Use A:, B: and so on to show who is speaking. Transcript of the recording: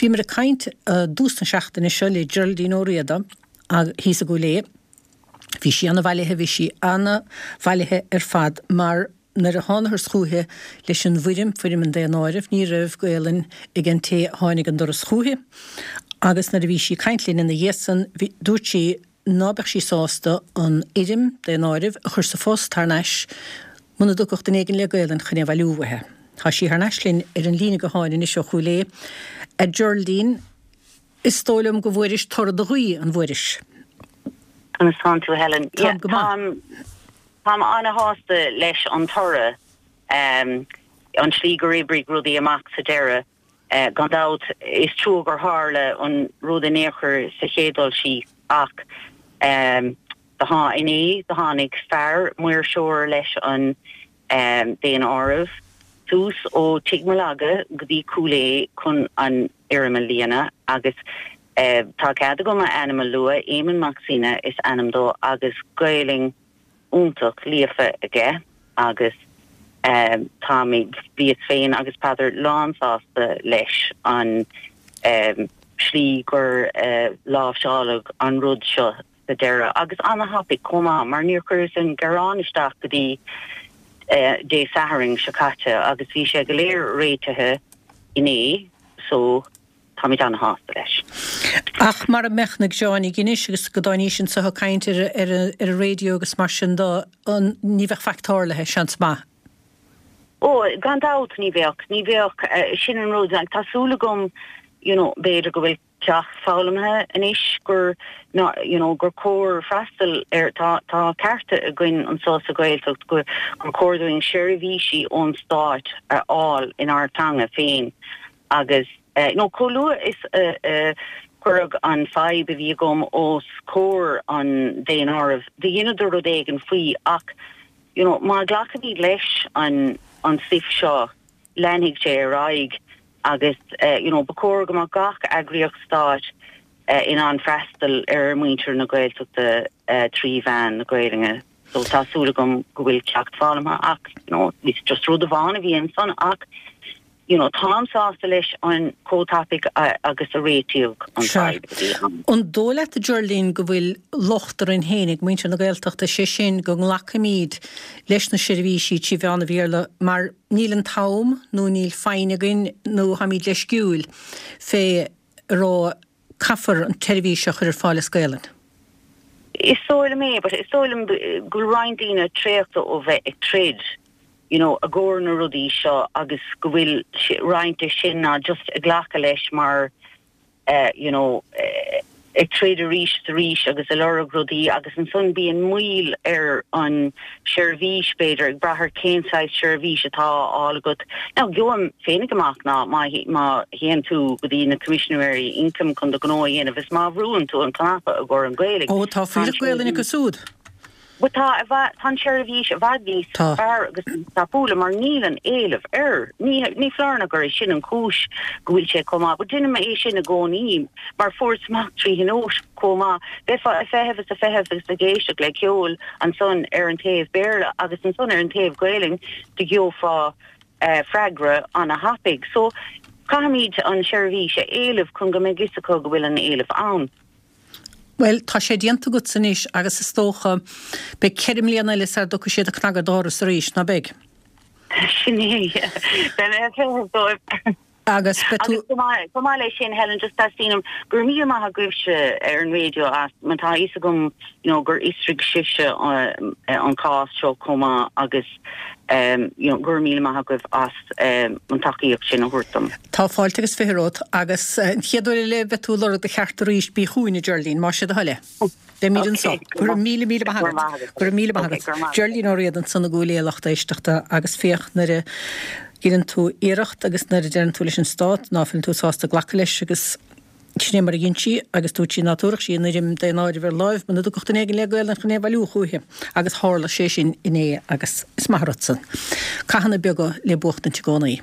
A: Bhí mar a caint dústan seachtain is seo le Geraldine O'Riordan a hí a go lé. Bhí sí anna bhailithe bhí sí anna bhailithe fad mar nar a tháinar schúthe leis an bhuirim fuirim an déanáirih ní raibh go éileann ag an té tháinig an doras schúthe. Agus nar a bhí sí caintlín in na dhéasan dúirt sí nábeh sí sásta an idim déanáirih a chur sa fós tarnais muna dúchacht den éigen le go éileann chuine bhilúhathe. Tá sí ar naislinn ar an lína go háin is seo chuúlé. A Geraldine is tólam go bhfuiris tor do chuí an bhfuiris.
B: An tú Helen. Tá anna hásta leis an tora an slí go rébrig rudí amach sa deire gandát is trú gur hála an rud an éair sa chédal sí ach the hánig fear muir seoir leis an déan áibh tús ó tigmalaga go dtí cúlé chun an iirimal líana agus tá cead go ma animal lua éman maxina is animdó agus gailing úntaach líafa aige agus tá mig bíad féin agus pádar lánsásta leis an slí gur láh seálag an rud seo sa deire agus anna hapig comá mar níor chuir an garránisteach go dtí dé saharing secate agus bhí sé go léir réitethe iné so tá mid anna hásta leis.
A: Ach mar a mechnag Johnny Guinness agus go dánísin sa caintir ar a rédio agus mar sin dá an ní bheith factárlathe seans má.
B: Gandát ní bheoch sin an ród tásúla gom béidir go bhfuil teach fálamthe inis gur gur cór freistal tá carta a gcuin an sás a gailteacht gur cóirúing seirbhísí ón stáit ar áil in ártanga féin agus colua is chuirg an feib a bhí gom os cór an déan áibh de dhéanaidir rud éigen faoi ach má ghlacadí leis an sif seo lenig sé raig agus bacór go má gach agrioch stáit in an freistal ar muintir na gailteachta trí bhean na gailinge so tásúla gom go bhfuil teacht fálamtha ach it's just rud a bháin a bhíon son ach tám sásta leis an cótápic agus a réitiúg an taib.
A: An dóla a Geraldine go bhfuil lochtar in hénig muintir na gailteachta sé sin go lachamíd leis na seirbhísí tí bheanna bhíorla mar níl an tám nó níl feinigin nó hamíd leis giúil fé rá caffar an teirvíseach ar fáilis gailen.
B: Is sóla mé, but is sóla go roindína tréachta ó bheith ag trid a góir na rudí seo agus go bhfuil roinnta sin ná just a ghlacha leis mar ag tréad a rís agus a lorg rudí agus an son bíon muil ar an seirbhís beidir ag brathir céinsáid seirbhís atá álagat. Now gioam féinnig amach ná má héan tú go dtí na Commissionary Income chun do gnó dhéanamh is má bhrúan tú an cnapa a ggur an gailig.
A: Tá fuidir gailinnig go súd.
B: But tá seirbhís a bhadhís agus tápóla mar níl an éileh ní flearna gur sin an cúis go bhfuil sé comá, but duine é sin a gcónaí mar fórsmach trí hinós comá befa a fehefas a géisteach le ceol an son ar an taobh béarla agus an son ar an taobh gailing de gheofá freigra an a hapig. So caimid an seirbhís a éileh chun go mé gisacha go bhfuil an éileh ann.
A: Well, tá sé dianta go sanis agus is tócha be 4 mbliana le ar do sé a cnagadóras a ríis na beg.
B: Sinné
A: agus betú
B: Comá lei sin Helen just tásínam gur mí maitha gcuibse ar an radio as man tá isa gom gur istrig sise an cás seo comá agus gur mí maitha gcuibh as an takeíocht sin a thuirtam.
A: Tá fáilte agus férót agus chiaadú le betú lor de cheartar ríis bí chuúine Geraldine má sé a heile. De mí an só gur mí Geraldine O'Riordan sanna gúléachta éisteachta agus féoch na Gíann tú iirecht agus na dean tú leis an stát náfinn tú sásta ghlacha leis agus sné mar a ginntí agus tú tí natúach sí rim déáidir bhar láimh man dúchtta éigen le gail an chuné bhú chuúthe agus hála sé sin iné agus is marratsan. Cahanna beaga le buchtan te gánaí.